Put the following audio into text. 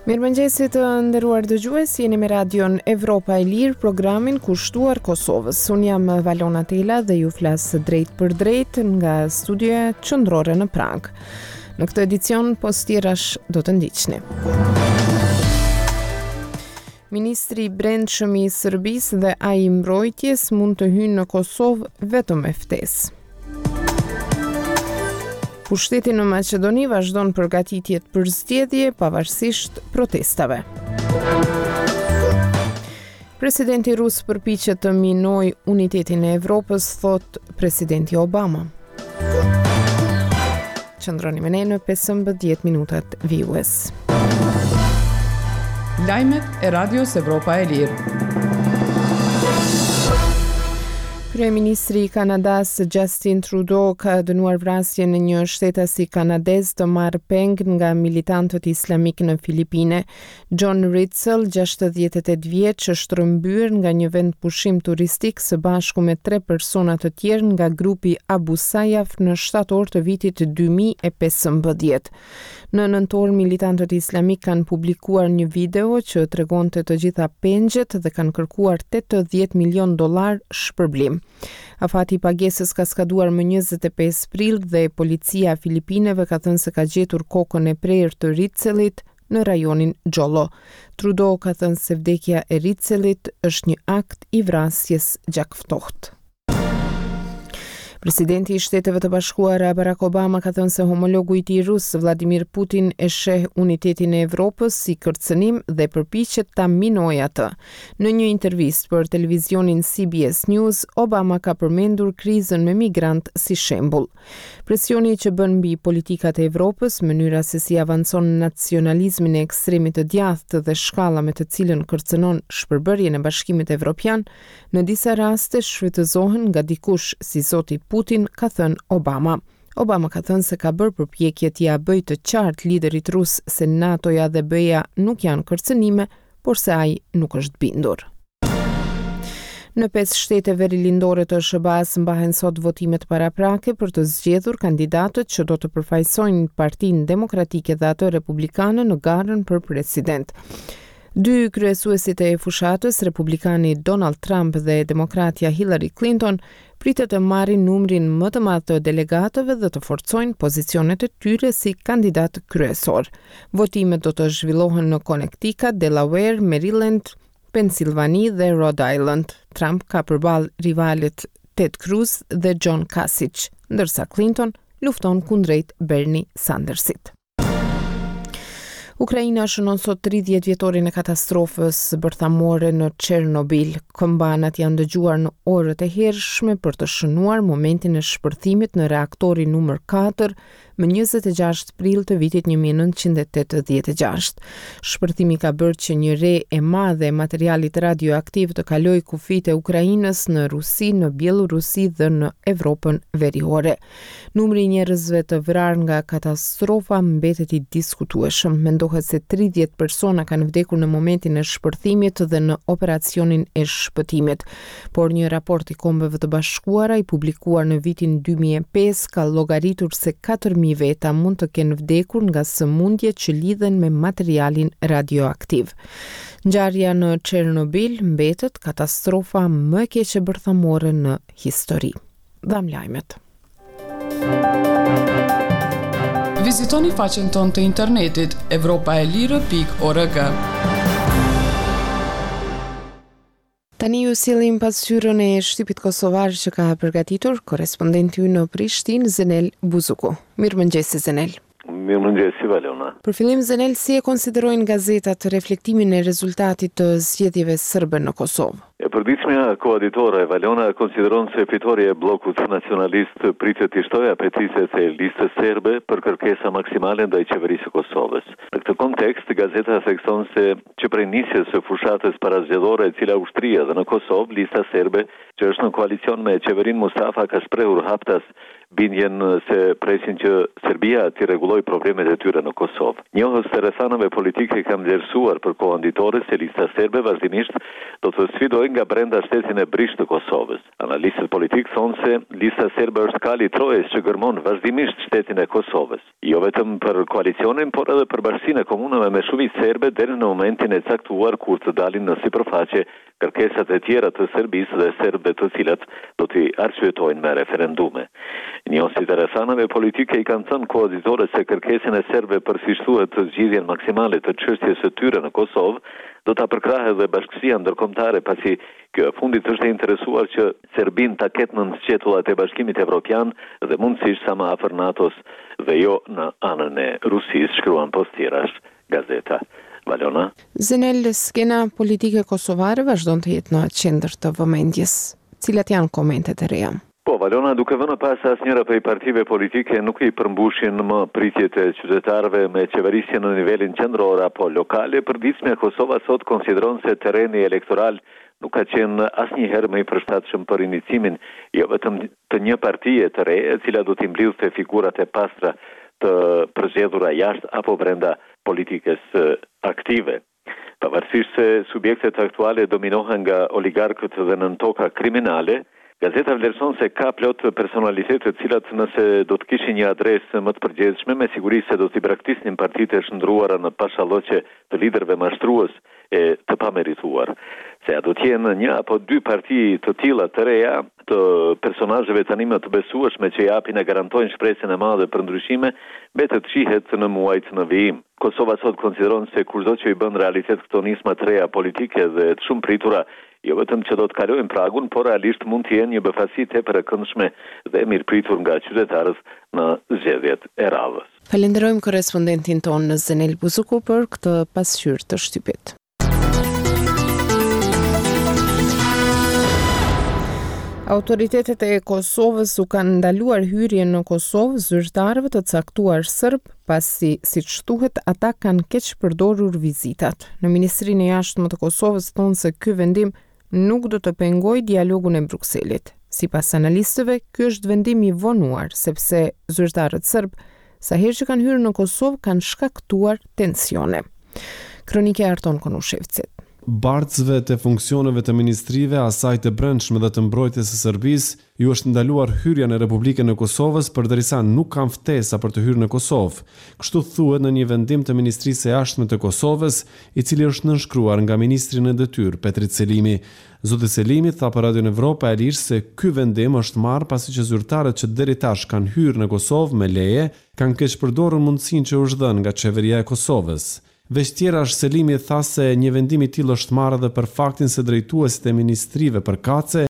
Mirëmëngjesit të nderuar dëgjues, jeni me radion Evropa e Lirë, programin kushtuar Kosovës. Unë jam Valona Tela dhe ju flas drejt për drejt nga studioja qendrore në Prag. Në këtë edicion postirash do të ndiqni. Ministri i Brendshëm i Serbisë dhe ai i Mbrojtjes mund të hyjnë në Kosovë vetëm me ftesë. Pushteti në Maqedoni vazhdon përgatitjet për zgjedhje pavarësisht protestave. Presidenti rus përpiqet të minojë unitetin e Evropës, thot presidenti Obama. Qëndroni me ne në 15 minutat vijues. Lajmet e Radios Evropa e Lirë. Kryeministri i Kanadas Justin Trudeau ka dënuar vrasjen e një shtetasi kanadez të marrë peng nga militantët islamik në Filipine. John Ritzel, 68 vjeç, është rrëmbyer nga një vend pushim turistik së bashku me 3 persona të tjerë nga grupi Abu Sayyaf në shtator të vitit 2015. Në nëntor, militantët islamik kanë publikuar një video që tregonte të gjitha pengjet dhe kanë kërkuar $80 milion shpërblim. Afati i pagesës ka skaduar më 25 prill dhe policia e Filipineve ka thënë se ka gjetur kokën e prerë të Ritzelit në rajonin Jolo. Trudeau ka thënë se vdekja e Ritzelit është një akt i vrasjes gjakftohtë. Presidenti i Shteteve të Bashkuara Barack Obama ka thënë se homologu i tij rus Vladimir Putin e sheh unitetin e Evropës si kërcënim dhe përpiqet ta minojë atë. Në një intervistë për televizionin CBS News, Obama ka përmendur krizën me migrant si shembull. Presioni që bën mbi politikat e Evropës, mënyra se si avancon nacionalizmin e ekstremit të djathtë dhe shkalla me të cilën kërcënon shpërbërjen e Bashkimit Evropian, në disa raste shfrytëzohen nga dikush si zoti Putin, ka thënë Obama. Obama ka thënë se ka bërë përpjekje t'ia bëjë të qartë liderit rus se NATO-ja dhe BE-ja nuk janë kërcënime, por se ai nuk është bindur. Në 5 shtete verilindore të SBA-s mbahen sot votimet paraprake për të zgjedhur kandidatët që do të përfaqësojnë Partinë Demokratike dhe atë Republikane në garën për president. 2 kryesuesit e fushatës, republikani Donald Trump dhe demokratja Hillary Clinton, pritet të marrin numrin më të madh të delegatëve dhe të forcojnë pozicionet e tyre si kandidat kryesor. Votimet do të zhvillohen në Connecticut, Delaware, Maryland, Pennsylvania dhe Rhode Island. Trump ka përballë rivalet Ted Cruz dhe John Kasich, ndërsa Clinton lufton kundrejt Bernie Sandersit. Ukraina shënon sot 30 vjetorin e katastrofës bërthamore në Chernobyl. Këmbanat janë dëgjuar në orët e hershme për të shënuar momentin e shpërthimit në reaktorin numër 4 më 26 prill të vitit 1986. Shpërthimi ka bërë që një re e madhe e materialit radioaktiv të kalojë kufijtë e Ukrainës në Rusi, në Bielorusi dhe në Evropën veriore. Numri i njerëzve të vrarë nga katastrofa mbetet i diskutueshëm. Mendohet se 30 persona kanë vdekur në momentin e shpërthimit dhe në operacionin e shpëtimit. Por një raport i Kombeve të Bashkuara i publikuar në vitin 2005 ka llogaritur se 4.000 veta mund të kenë vdekur nga sëmundje që lidhen me materialin radioaktiv. Ngjarja në Chernobyl mbetet katastrofa më e keqe bërthamore në histori. Dham lajmet. Vizitoni faqen tonë të internetit evropaelire.org. Tani ju sillim pasqyrën e shtypit kosovar që ka përgatitur korespondenti ynë në Prishtinë, Zenel Buzuku. Mirëmëngjes Zenel. Mirëmëngjes Valona. Për fillim Zenel, si e konsiderojnë gazetat reflektimin e rezultatit të zgjedhjeve serbe në Kosovë? E përditshmja koaditore Valona konsideron se fitoria e bllokut nacionalist pritet të shtojë apetitet e listës serbe për kërkesa maksimale ndaj qeverisë së Kosovës. Në këtë kontekst, gazeta thekson se që prej nisjes së fushatës parazgjedhore e cila ushtria dhe në Kosovë, lista serbe që është në koalicion me qeverinë Mustafa ka shprehur haptas bindjen se presin që Serbia t'i rregullojë problemet e tyre në Kosovë. Njohës të rrethanave politike kam vlerësuar për koanditore se lista serbe vazhdimisht do të sfidojë nga brenda shtetin e Brish të Kosovës. Analistët politik thonë se lista serbe është kali trojës që gërmon vazhdimisht shtetin e Kosovës. Jo vetëm për koalicionin, por edhe për bashkinë e komunave me shumicë serbe deri në momentin e caktuar kur të dalin në sipërfaqe kërkesat e tjera të Serbisë dhe serbëve të cilat do t'i arsyetojnë me referendume. Njohësit e rrethanave politike i kanë thënë koazitorët se kërkesën e serbëve përfshirëhet të zgjidhjen maksimale të çështjes së tyre në Kosovë do ta përkrahë dhe bashkësia ndërkombëtare, pasi kjo e fundit është e interesuar që Serbinë ta ketë në sqetullat e Bashkimit Evropian dhe mundësisht sa më afër NATO-s dhe jo në anën e Rusisë, shkruan Postirash gazeta. Valona. Zenel, skena politike kosovare vazhdon të jetë në qendër të vëmendjes. Cilat janë komentet e reja? Po, Valona, duke vënë pas asnjëra prej partive politike nuk i përmbushin më pritjet e qytetarëve me qeverisje në nivelin qendror apo lokale, përditshmja Kosova sot konsideron se terreni elektoral nuk ka qenë asnjëherë më i përshtatshëm për inicimin jo vetëm të një partie të re, e cila do t'i mbledhte figurat e pastra të përzgjedhura jashtë apo brenda politikës aktive. Pavarësisht se subjektet aktuale dominohen nga oligarkët dhe nën toka kriminale, gazeta vlerëson se ka plot personalitete të cilat nëse do të kishin një adresë më të përgjithshme, me siguri se do t'i braktisnin partitë e shndruara në pashalloqe të liderëve mashtrues e të pamerituar. Se a do të jenë një apo dy parti të tilla të reja, të personazheve tani më të besueshme që japin e garantojnë shpresën e madhe për ndryshime, mbetet shihet në muajt në vijim. Kosova sot konsideron se kurdo që i bën realitet këto nisma të reja politike dhe të shumë pritura, jo vetëm që do të kalojnë pragun, por realisht mund të jenë një befasi tepër e këndshme dhe mirëpritur nga qytetarët në zgjedhjet e radhës. Falenderojmë korrespondentin tonë në Zenel Buzuku për këtë pasqyrë të shtypit. Autoritetet e Kosovës u kanë ndaluar hyrjen në Kosovë zyrtarëve të caktuar serb, pasi, siç thuhet, ata kanë keq përdorur vizitat. Në Ministrinë e Jashtme të Kosovës thonë se ky vendim nuk do të pengojë dialogun e Brukselit. Sipas analistëve, ky është vendim i vonuar, sepse zyrtarët serb, sa herë që kanë hyrë në Kosovë, kanë shkaktuar tensione. Kronike e Arton Konushevcit. Bartësve të funksioneve të ministrive, asaj të brendshme dhe të mbrojtjes së Serbisë, ju është ndaluar hyrja në Republikën e Kosovës përderisa nuk kanë ftesa për të hyrë në Kosovë. Kështu thuhet në një vendim të Ministrisë së Jashtme të Kosovës, i cili është nënshkruar nga ministri në detyrë, Petrit Selimi. Zoti Selimi tha për Radio Evropa e Lirë se ky vendim është marrë pasi që zyrtarët që deri tash kanë hyrë në Kosovë me leje, kanë keq përdorur mundësinë që u është dhënë nga qeveria e Kosovës. Veç tjera është Selimi tha se një vendim i tillë është marrë edhe për faktin se drejtuesit e ministrive përkatëse